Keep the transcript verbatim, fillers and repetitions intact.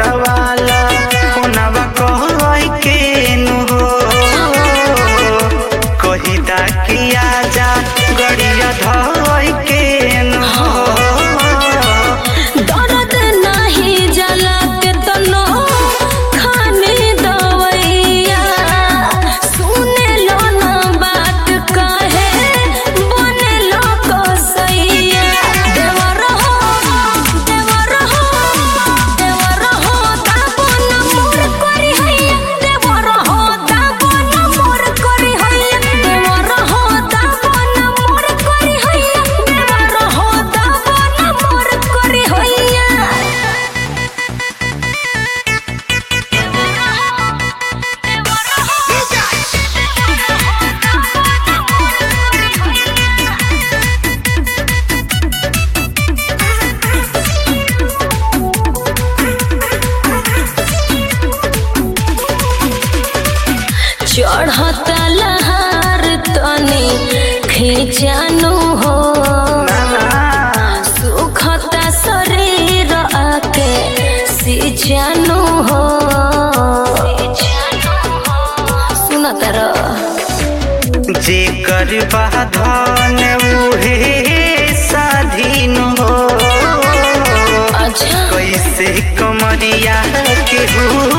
वाला फोनवा कहई के नु हो कहिदा कि आजा गड़िया धई के नु हो दर्द नाही जला के तनो खाने दवैया सुने लो ना बात कहे बने लो कसैया देवर हो देवर हो देवर हो दाबन मोर करी हैया देवर हो दाबन मोर करी हैया देवर हो दाबन मोर करी हैया देवर हो दाबन मोर करी हैया चढ़ता लहार तनी खींचानु हो सुखता शरीर आके सिंचानु हो सुनत रह जेकर बाधन उहे स्वाधीन हो अच्छा कैसे कमरिया के हो